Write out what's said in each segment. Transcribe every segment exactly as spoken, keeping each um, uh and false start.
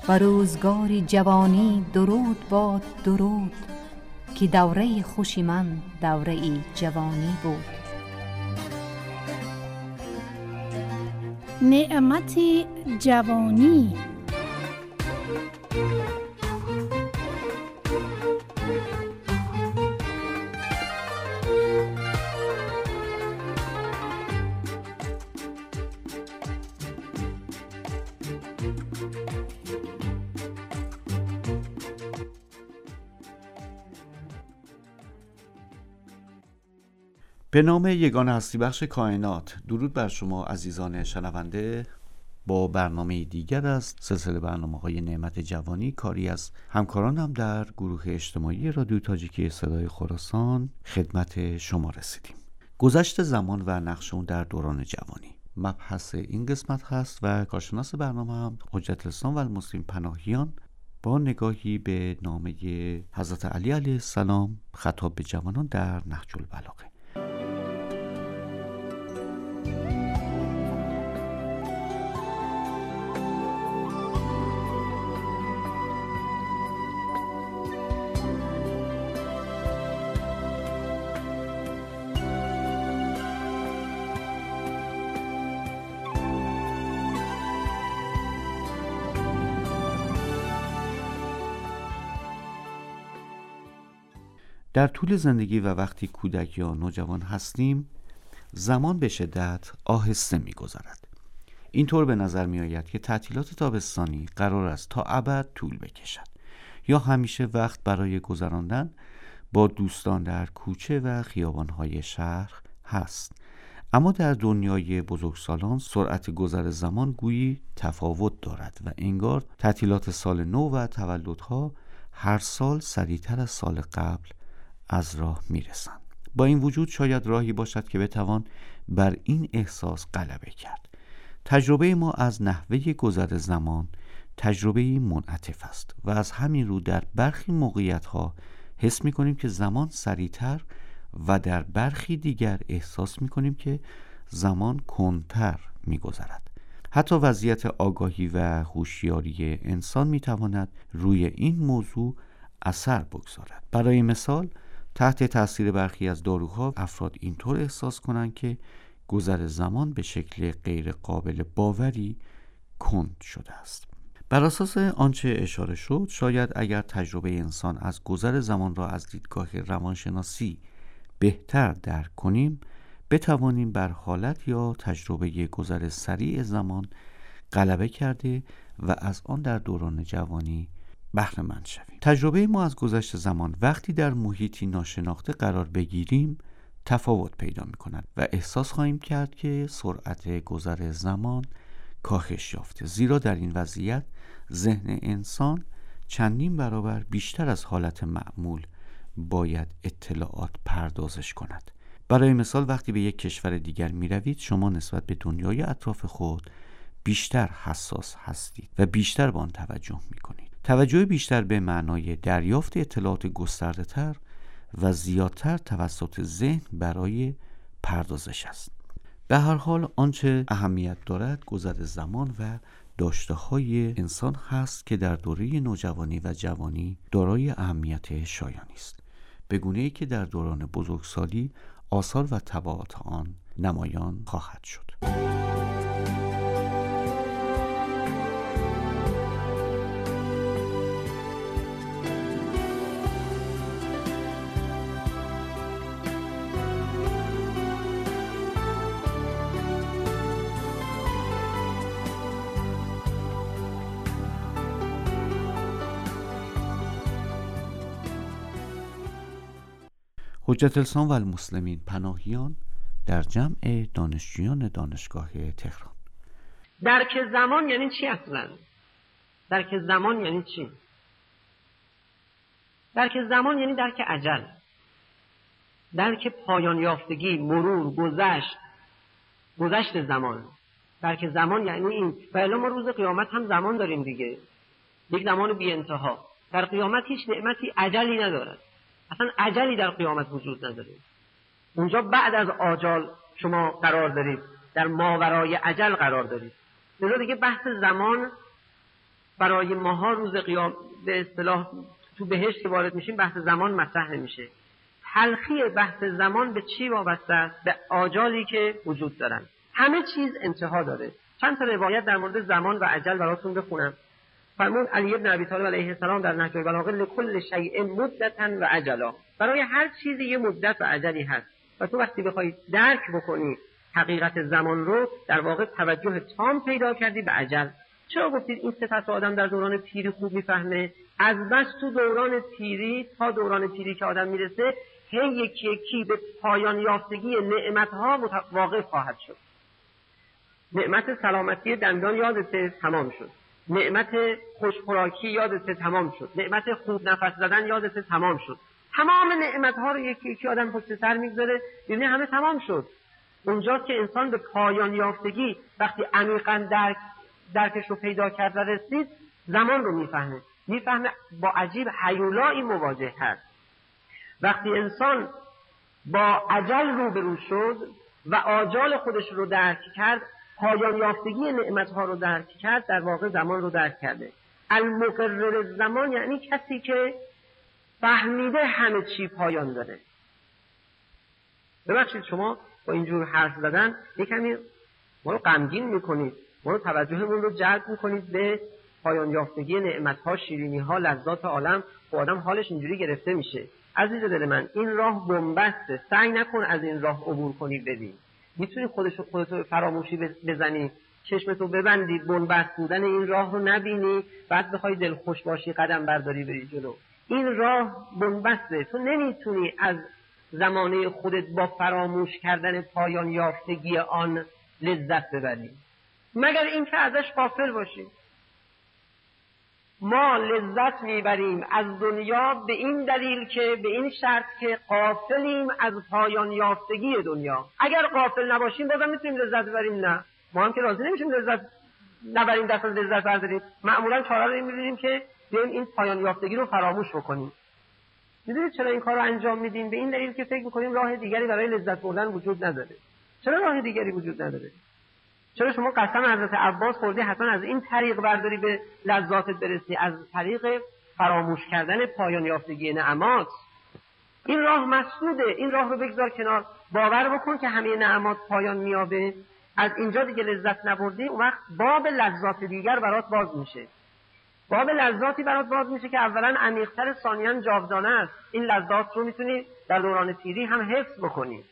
و روزگار جوانی درود باد درود، که دوره خوشی من دوره جوانی بود. نعمت جوانی. به نام یگان هستی بخش کائنات، درود بر شما عزیزان شنونده. با برنامه دیگر از سلسله برنامه‌های نعمت جوانی، کاری از همکارانم در گروه اجتماعی رادیو تاجیکی صدای خراسان خدمت شما رسیدیم. گذشت زمان و نقش اون در دوران جوانی مبحث این قسمت هست و کارشناس برنامه هم حجت الاسلام و المسلمین پناهیان با نگاهی به نامه حضرت علی علیه السلام خطاب به جوانان در نهج البلاغه. در طول زندگی و وقتی کودک یا نوجوان هستیم، زمان به شدت آهسته می‌گذرد. اینطور به نظر می‌آید که تعطیلات تابستانی قرار است تا ابد طول بکشد یا همیشه وقت برای گذراندن با دوستان در کوچه و خیابان‌های شهر هست. اما در دنیای بزرگسالان سرعت گذر زمان گویی تفاوت دارد و انگار تعطیلات سال نو و تولدها هر سال سریعتر از سال قبل از راه میرسند. با این وجود شاید راهی باشد که بتوان بر این احساس غلبه کرد. تجربه ما از نحوه گذر زمان تجربه منعطف است و از همین رو در برخی موقعیت‌ها حس می‌کنیم که زمان سریعتر و در برخی دیگر احساس می‌کنیم که زمان کندتر می‌گذرد. حتی وضعیت آگاهی و هوشیاری انسان می‌تواند روی این موضوع اثر بگذارد. برای مثال، تحت تاثیر برخی از داروها افراد اینطور احساس کنند که گذر زمان به شکل غیر قابل باوری کند شده است. بر اساس آنچه اشاره شد، شاید اگر تجربه انسان از گذر زمان را از دیدگاه روانشناسی بهتر درک کنیم، بتوانیم بر حالت یا تجربه گذر سریع زمان غلبه کرده و از آن در دوران جوانی بهره مند شویم. تجربه ما از گذشت زمان وقتی در محیطی ناشناخته قرار بگیریم تفاوت پیدا می کند و احساس خواهیم کرد که سرعت گذر زمان کاهش یافته، زیرا در این وضعیت ذهن انسان چندین برابر بیشتر از حالت معمول باید اطلاعات پردازش کند. برای مثال، وقتی به یک کشور دیگر می روید، شما نسبت به دنیای اطراف خود بیشتر حساس هستید و بیشتر به آن توجه می کنید. توجه بیشتر به معنای دریافت اطلاعات گسترده تر و زیادتر توسط ذهن برای پردازش است. به هر حال آنچه اهمیت دارد گذر زمان و داشته های انسان هست که در دوره نوجوانی و جوانی دارای اهمیت شایانی است، به گونه‌ای که در دوران بزرگسالی آثار و تبعات آن نمایان خواهد شد. حجت الاسلام و المسلمین پناهیان در جمع دانشجویان دانشگاه تهران. درک زمان یعنی چی اصلا؟ درک زمان یعنی چی؟ درک زمان یعنی درک اجل، درک پایان یافتگی، مرور، گذشت، گذشت زمان. درک زمان یعنی این. و الا ما روز قیامت هم زمان داریم دیگه، یک زمان بی انتها. در قیامت هیچ نعمتی اجلی ندارد، اصلا اجلی در قیامت وجود نداره. اونجا بعد از آجال شما قرار دارید، در ماورای اجل قرار دارید. لذا دیگه بحث زمان برای ماها روز قیام به اصطلاح تو بهشت وارد میشیم بحث زمان مطرح نمیشه. تلخی بحث زمان به چی وابسته است؟ به آجالی که وجود دارن. همه چیز انتها داره. چند تا روایت در مورد زمان و اجل براتون بخونم. فرمود علی بن ابی طالب علیه السلام در نهج البلاغه لکل شیء مدتا و اجلا، برای هر چیزی یه مدت و اجلی هست و تو وقتی بخوای درک بکنی حقیقت زمان رو در واقع توجه تام پیدا کردی به اجل. چرا گفتید این صفت آدم در دوران پیری خوب میفهمه؟ از بس تو دوران پیری تا دوران پیری که آدم میرسه هی یکی یکی به پایان یافتگی نعمتها واقع خواهد شد. نعمت سلامتی دندان یادته تمام شد، نعمت خوشخوراکی یادته تمام شد، نعمت خوب نفس زدن یادته تمام شد. تمام نعمتها رو یکی یکی آدم پشت سر میگذاره ببینه همه تمام شد. اونجاست که انسان به پایان یافتگی وقتی عمیقاً درک درکش رو پیدا کرد و رسید زمان رو میفهمه میفهمه با عجیب هیولایی مواجه هست. وقتی انسان با اجل روبرو شد و آجال خودش رو درک کرد، پایان یافتگی نعمتها رو درک کرد، در واقع زمان رو درک کرده. المقرر زمان یعنی کسی که فهمیده همه چی پایان داره. ببخشید شما با اینجور حرف زدن یکمی ما رو غمگین میکنید، ما رو توجهمون رو جلب میکنید به پایان یافتگی نعمتها، شیرینیها، لذات عالم. و آدم حالش اینجوری گرفته میشه. عزیز دل من، این راه بنبسته، سعی نکن از این راه عبور کنی ببین. میتونی خودشو خودتو فراموشی بزنی، چشمتو ببندی، بنبست بودن این راه رو نبینی، بعد بخوای دلخوش باشی قدم برداری بری جلو. این راه بنبسته، تو نمیتونی از زمانه خودت با فراموش کردن پایان یافتگی آن لذت ببری مگر اینکه ازش غافل باشی. ما لذت میبریم از دنیا به این دلیل که به این شرط که غافلیم از پایان یافتگی دنیا. اگر غافل نباشیم بازم میتونیم لذت ببریم؟ نه، ما هم که راضی نمیشیم لذت نبریم، دست از لذت برداریم. معمولا چاره رو میبینیم که بیایم این پایان یافتگی رو فراموش بکنیم. میدونید چرا این کار رو انجام میدیم؟ به این دلیل که فکر میکنیم راه دیگری برای لذت بردن وجود نداره. چرا راه دیگری وجود نداره؟ چرا شما قسم حضرت عباس خوردی حتما از این طریق برداری به لذاتت برسی، از طریق فراموش کردن پایان یافتگی نعمات؟ این راه مسدوده، این راه رو بگذار کنار. باور بکن که همه نعمات پایان میابه. از اینجا دیگه لذت نبردی، اون وقت باب لذات دیگر برات باز میشه. باب لذاتی برات باز میشه که اولا عمیق‌تر، ثانیاً جاودانه است. این لذات رو میتونی در دوران پیری هم حفظ بکنی.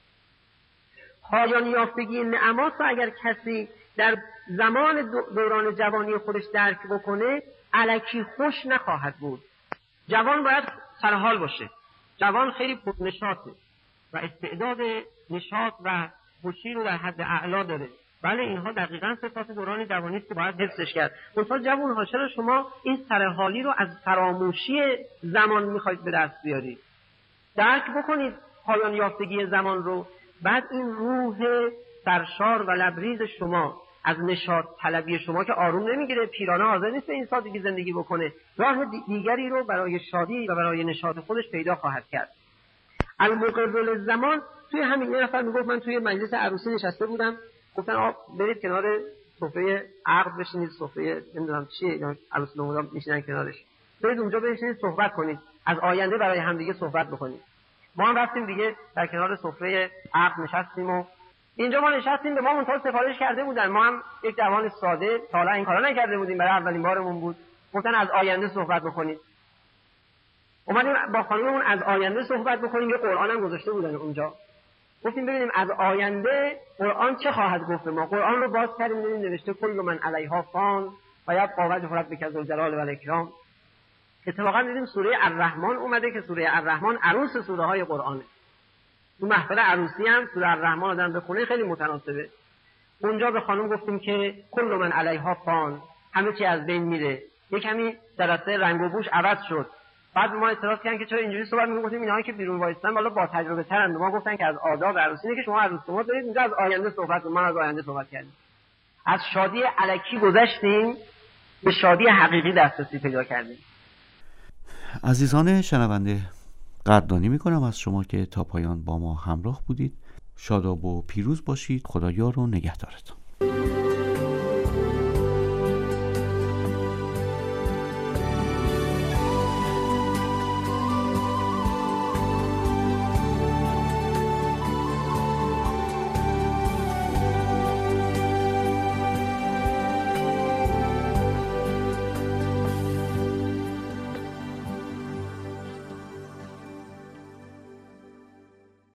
پایان یافتگی نعمات رو اگر کسی در زمان دوران جوانی خودش درک بکنه، الکی خوش نخواهد بود. جوان باید سرحال باشه. جوان خیلی پرنشاطه و استعداد نشاط و خوشی رو در حد اعلا داره. بله، اینها دقیقاً صفات دوران جوانی است که باید حفظش کرد. منتها جوان‌ها، چرا شما این سرحالی رو از فراموشی زمان میخواید به دست بیارید؟ درک بکنید پایان یافتگی زمان رو. بعد این روح سرشار و لبریز شما از نشاط طلبی شما که آروم نمیگیره، پیرانه حاضر نیست به این سادگی زندگی بکنه، راه دیگری رو برای شادی و برای نشاط خودش پیدا خواهد کرد. المقرر زمان، توی همین یه نفر میگفت من توی مجلس عروسی نشسته بودم، گفتن آقا برید کنار سفره عقد بشینید، سفره نمیدونم چیه، عروسی نمودا میشینن کنارش، برید اونجا بشینید صحبت کنید، از آینده برای همدیگه صحبت بکنید. ما هم رفتیم دیگه در کنار سفره عقد نشستیم و اینجا ما نشستیم، به ما منتها سفارش کرده بودن، ما هم یک جوان ساده تا حالا این کارا نکرده بودیم، برای اولین بارمون بود. گفتن از آینده صحبت بکنید. اومدیم با خانممون از آینده صحبت بکنیم، یه قرآن هم گذاشته بودن اونجا. گفتیم ببینیم از آینده قرآن چه خواهد گفت ما. قرآن رو باز کردیم، دیدیم نوشته کل من علیها فان و یبقی وجه ربک ذو الجلال و الاکرام. اتفاقا دیدیم سوره الرحمن اومده که سوره الرحمن عروس سوره های قرآنه. تو محفل عروسی هم سوره الرحمن آدم بخونه خیلی متناسبه. اونجا به خانم گفتیم که کل من علیها فان، همه چی از بین میره. یک کمی جلسه رنگ و بوش عوض شد. بعد ما اعتراض کردن که چرا اینجوری صحبت می‌کنید؟ گفتیم اینایی که بیرون وایستن والا با تجربه ترند. ما گفتن که از آداب عروسی اینه که شما عروس شما دارید اینجا از آینده صحبت کنید. ما از آینده صحبت کردیم. از شادی الکی گذشتیم به شادی حقیقی دسترسی پیدا کردیم. عزیزان شنونده، قدردانی میکنم از شما که تا پایان با ما همراه بودید. شاداب و پیروز باشید. خدایا رو نگهدارتون.